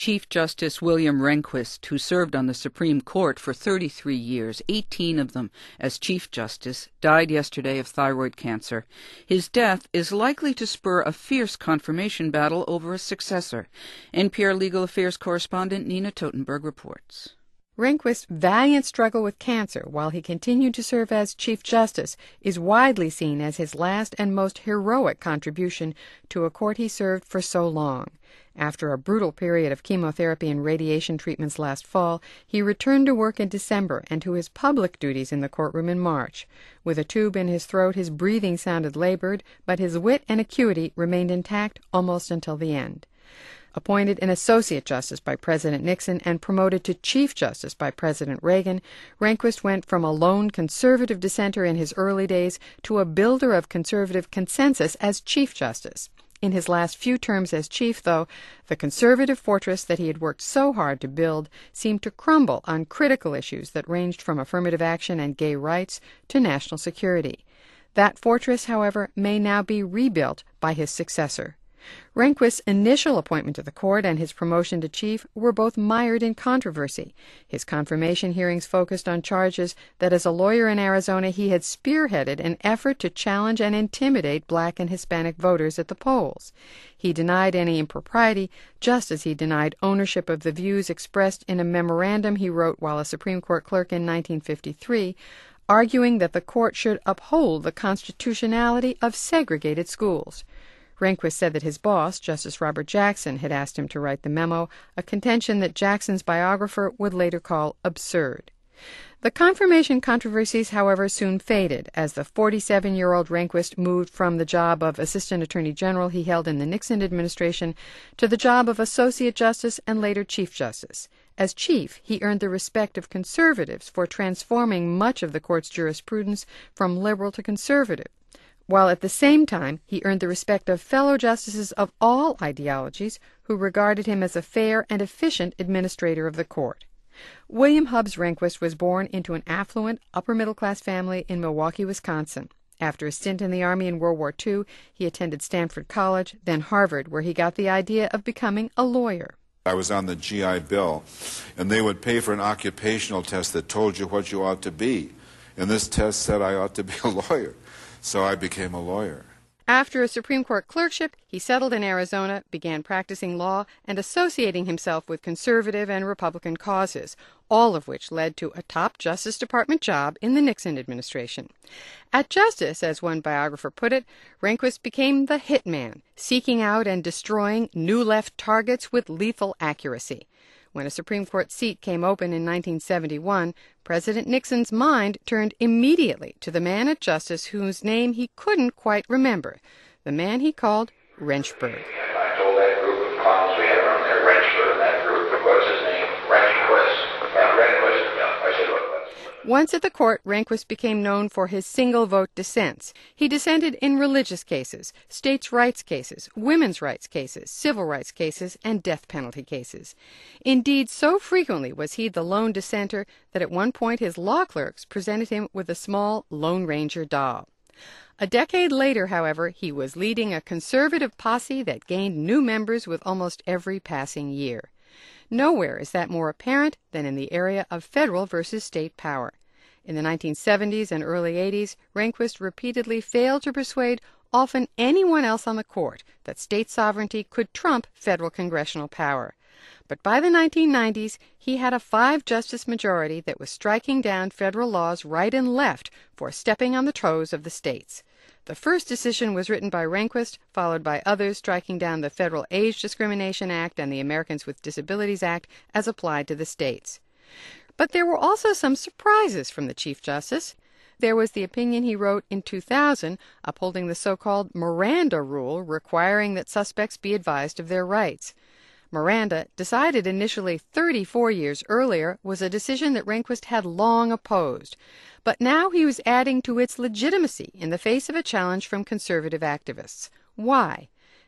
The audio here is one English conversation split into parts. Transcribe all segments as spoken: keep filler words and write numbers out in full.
Chief Justice William Rehnquist, who served on the Supreme Court for thirty-three years, eighteen of them as Chief Justice, died yesterday of thyroid cancer. His death is likely to spur a fierce confirmation battle over a successor. N P R Legal Affairs correspondent Nina Totenberg reports. Rehnquist's valiant struggle with cancer while he continued to serve as Chief Justice is widely seen as his last and most heroic contribution to a court he served for so long. After a brutal period of chemotherapy and radiation treatments last fall, he returned to work in December and to his public duties in the courtroom in March. With a tube in his throat, his breathing sounded labored, but his wit and acuity remained intact almost until the end. Appointed an Associate Justice by President Nixon and promoted to Chief Justice by President Reagan, Rehnquist went from a lone conservative dissenter in his early days to a builder of conservative consensus as Chief Justice. In his last few terms as chief, though, the conservative fortress that he had worked so hard to build seemed to crumble on critical issues that ranged from affirmative action and gay rights to national security. That fortress, however, may now be rebuilt by his successor. Rehnquist's initial appointment to the court and his promotion to chief were both mired in controversy. His confirmation hearings focused on charges that as a lawyer in Arizona he had spearheaded an effort to challenge and intimidate black and Hispanic voters at the polls. He denied any impropriety, just as he denied ownership of the views expressed in a memorandum he wrote while a Supreme Court clerk in nineteen fifty-three, arguing that the court should uphold the constitutionality of segregated schools. Rehnquist said that his boss, Justice Robert Jackson, had asked him to write the memo, a contention that Jackson's biographer would later call absurd. The confirmation controversies, however, soon faded as the forty-seven-year-old Rehnquist moved from the job of Assistant Attorney General he held in the Nixon administration to the job of Associate Justice and later Chief Justice. As chief, he earned the respect of conservatives for transforming much of the court's jurisprudence from liberal to conservative, while at the same time he earned the respect of fellow justices of all ideologies who regarded him as a fair and efficient administrator of the court. William Hubbs Rehnquist was born into an affluent, upper-middle-class family in Milwaukee, Wisconsin. After a stint in the Army in World War Two, he attended Stanford College, then Harvard, where he got the idea of becoming a lawyer. I was on the G I Bill, and they would pay for an occupational test that told you what you ought to be. And this test said I ought to be a lawyer. So I became a lawyer. After a Supreme Court clerkship, he settled in Arizona, began practicing law, and associating himself with conservative and Republican causes, all of which led to a top Justice Department job in the Nixon administration. At Justice, as one biographer put it, Rehnquist became the hitman, seeking out and destroying new left targets with lethal accuracy. When a Supreme Court seat came open in nineteen seventy-one, President Nixon's mind turned immediately to the man at Justice whose name he couldn't quite remember, the man he called Wrenchburg. I told that group of clowns we had around there, Wrenchburg, that group, what's his name? Rehnquist. Yeah, Rehnquist. Yeah, I said what? Once at the court, Rehnquist became known for his single-vote dissents. He dissented in religious cases, states' rights cases, women's rights cases, civil rights cases, and death penalty cases. Indeed, so frequently was he the lone dissenter that at one point his law clerks presented him with a small Lone Ranger doll. A decade later, however, he was leading a conservative posse that gained new members with almost every passing year. Nowhere is that more apparent than in the area of federal versus state power. In the nineteen seventies and early eighties, Rehnquist repeatedly failed to persuade often anyone else on the court that state sovereignty could trump federal congressional power. But by the nineteen nineties, he had a five-justice majority that was striking down federal laws right and left for stepping on the toes of the states. The first decision was written by Rehnquist, followed by others striking down the Federal Age Discrimination Act and the Americans with Disabilities Act as applied to the states. But there were also some surprises from the Chief Justice. There was the opinion he wrote in two thousand upholding the so-called Miranda rule requiring that suspects be advised of their rights. Miranda, decided initially thirty-four years earlier, was a decision that Rehnquist had long opposed. But now he was adding to its legitimacy in the face of a challenge from conservative activists. Why?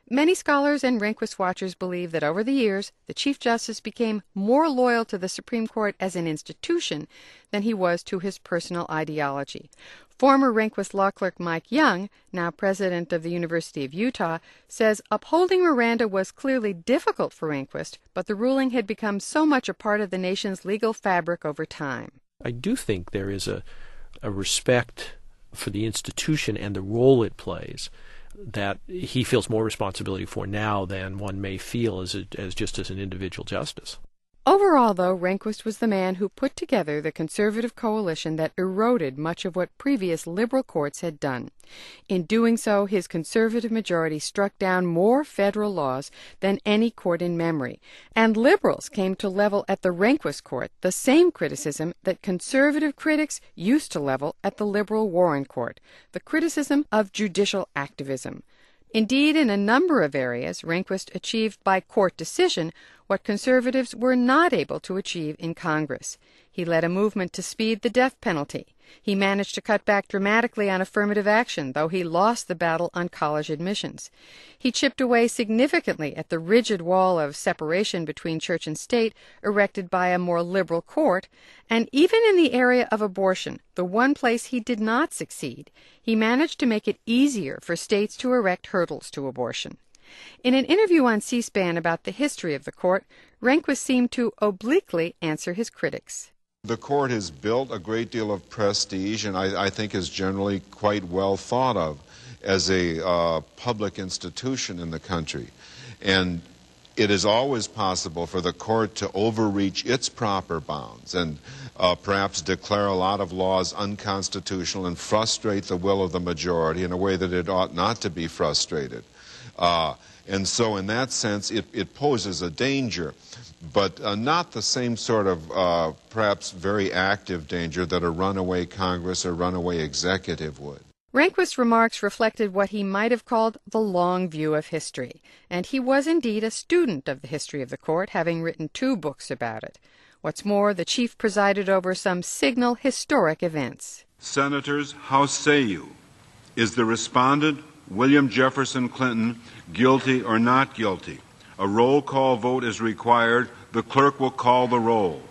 Many scholars and Rehnquist watchers believe that over the years, the Chief Justice became more loyal to the Supreme Court as an institution than he was to his personal ideology. Former Rehnquist law clerk Mike Young, now president of the University of Utah, says upholding Miranda was clearly difficult for Rehnquist, but the ruling had become so much a part of the nation's legal fabric over time. I do think there is a, a respect for the institution and the role it plays that he feels more responsibility for now than one may feel as, a, as just as an individual justice. Overall, though, Rehnquist was the man who put together the conservative coalition that eroded much of what previous liberal courts had done. In doing so, his conservative majority struck down more federal laws than any court in memory, and liberals came to level at the Rehnquist court the same criticism that conservative critics used to level at the liberal Warren court, the criticism of judicial activism. Indeed, in a number of areas, Rehnquist achieved by court decision what conservatives were not able to achieve in Congress. He led a movement to speed the death penalty. He managed to cut back dramatically on affirmative action, though he lost the battle on college admissions. He chipped away significantly at the rigid wall of separation between church and state erected by a more liberal court, and even in the area of abortion, the one place he did not succeed, he managed to make it easier for states to erect hurdles to abortion. In an interview on C-SPAN about the history of the court, Rehnquist seemed to obliquely answer his critics. The court has built a great deal of prestige, and I, I think is generally quite well thought of as a uh, public institution in the country. And it is always possible for the court to overreach its proper bounds and uh, perhaps declare a lot of laws unconstitutional and frustrate the will of the majority in a way that it ought not to be frustrated. Uh, and so in that sense, it, it poses a danger, but uh, not the same sort of uh, perhaps very active danger that a runaway Congress or runaway executive would. Rehnquist's remarks reflected what he might have called the long view of history, and he was indeed a student of the history of the court, having written two books about it. What's more, the chief presided over some signal historic events. Senators, how say you? Is the respondent, William Jefferson Clinton, guilty or not guilty? A roll call vote is required. The clerk will call the roll.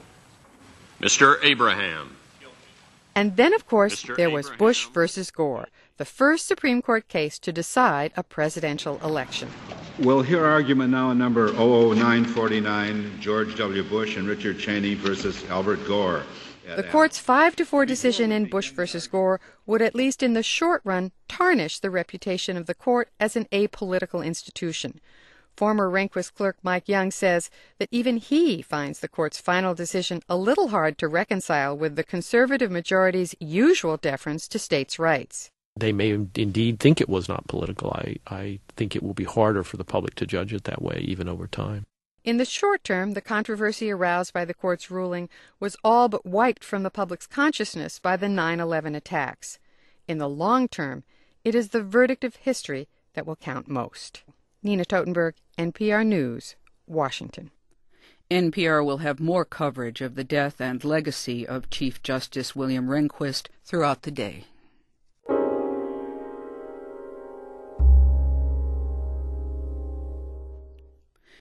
Mister Abraham. And then, of course, Mister there was Abraham. Bush versus Gore, the first Supreme Court case to decide a presidential election. We'll hear argument now in number zero zero nine forty-nine, George W. Bush and Richard Cheney versus Albert Gore. The court's five to four decision in Bush versus Gore would, at least in the short run, tarnish the reputation of the court as an apolitical institution. Former Rehnquist clerk Mike Young says that even he finds the court's final decision a little hard to reconcile with the conservative majority's usual deference to states' rights. They may indeed think it was not political. I, I think it will be harder for the public to judge it that way, even over time. In the short term, the controversy aroused by the court's ruling was all but wiped from the public's consciousness by the nine eleven attacks. In the long term, it is the verdict of history that will count most. Nina Totenberg, N P R News, Washington. N P R will have more coverage of the death and legacy of Chief Justice William Rehnquist throughout the day.